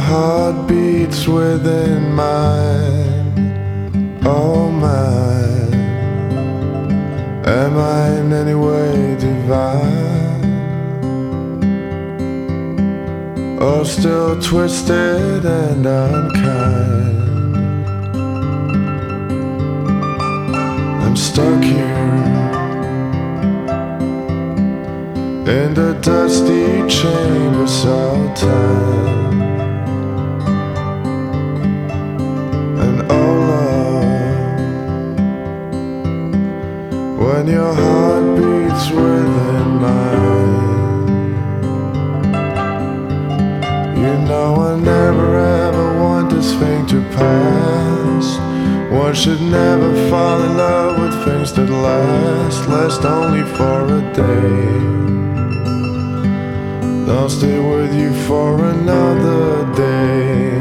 heart beats within mine, oh mine, am I in any way divine? Or still twisted and unkind? I'm stuck here in the dusty chambers of time. And oh love, when your heart beats within mine, you know I never ever want this thing to pass. One should never fall in love with things that last only for a day. I'll stay with you for another day.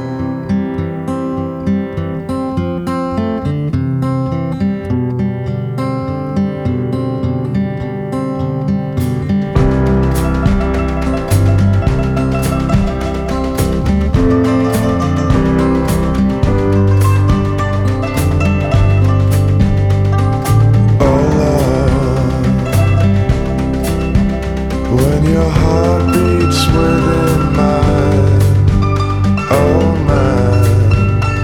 When your heart beats within mine, oh mine,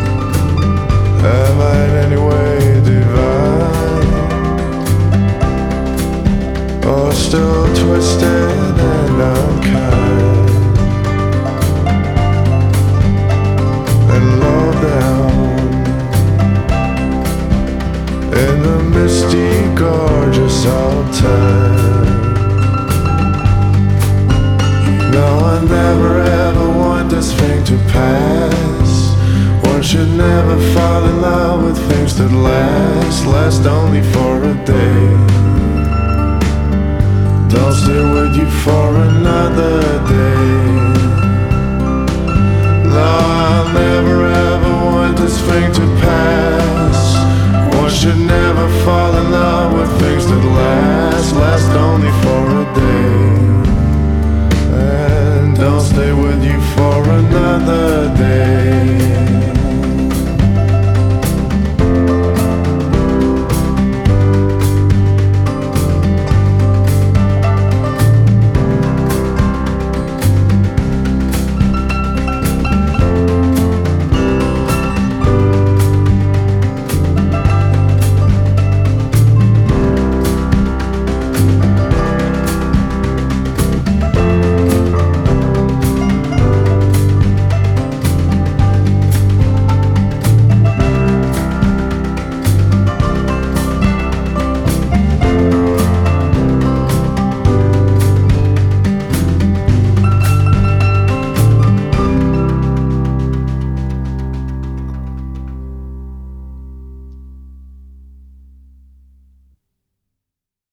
am I in any way divine? Or still twisted and unkind? And low down in the misty gorgeous old time. No, I never ever want this thing to pass. One should never fall in love with things that last only for a day. Don't stay with you for another day.